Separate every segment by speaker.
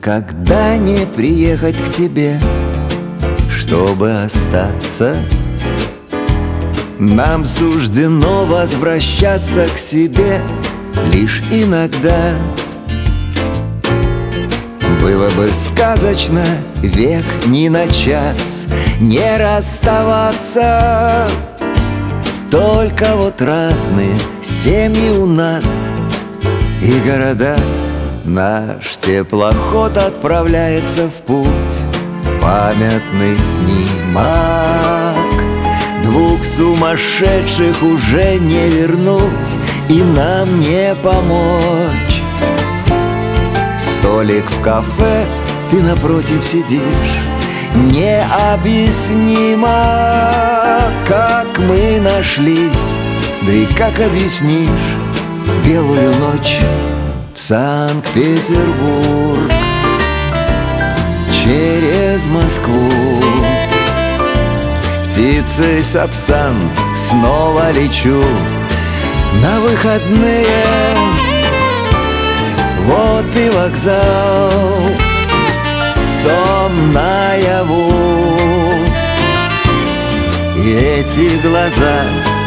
Speaker 1: никогда не приехать к тебе, чтобы остаться. Нам суждено возвращаться к себе лишь иногда. Было бы сказочно век ни на час не расставаться. Только вот разные семьи у нас и города. Наш теплоход отправляется в путь, памятный снимок. Двух сумасшедших уже не вернуть и нам не помочь. Столик в кафе, ты напротив сидишь. Необъяснимо, как мы нашлись. Да и как объяснишь белую ночь в Санкт-Петербург через Москву? Птицей Сапсан снова лечу на выходные. Вот и вокзал, сон наяву. И эти глаза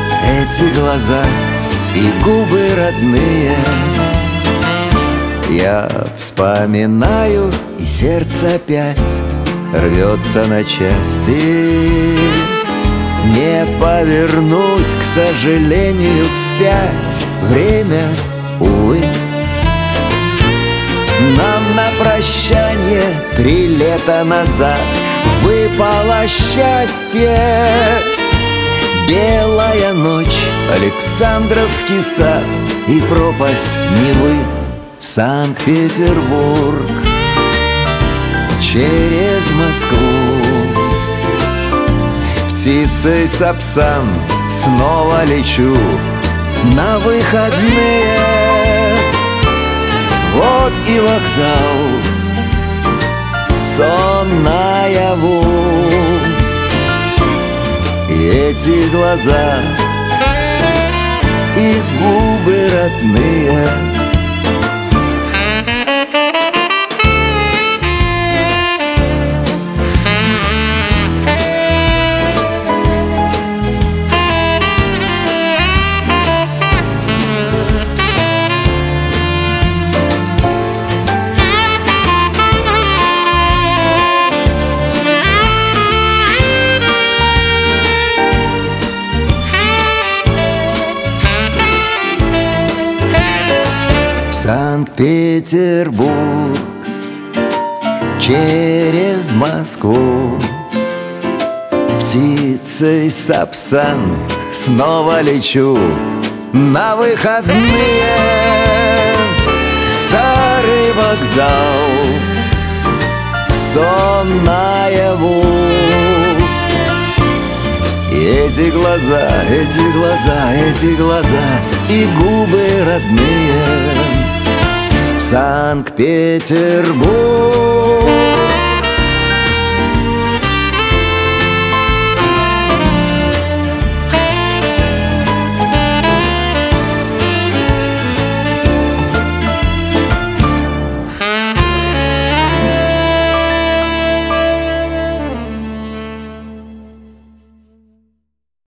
Speaker 1: и губы родные. Я вспоминаю, и сердце опять рвется на части. Не повернуть, к сожалению, вспять. Время, увы. Нам на прощание 3 лета назад выпало счастье. Белая ночь, Александровский сад и пропасть Невы в Санкт-Петербург через Москву. Птицей Сапсан снова лечу на выходные. Вот и вокзал, сон наяву. И эти глаза и губы родные. Санкт-Петербург через Москву. Птицей Сапсан снова лечу на выходные. Старый вокзал, сон наяву. И эти глаза и губы родные. Санкт-Петербург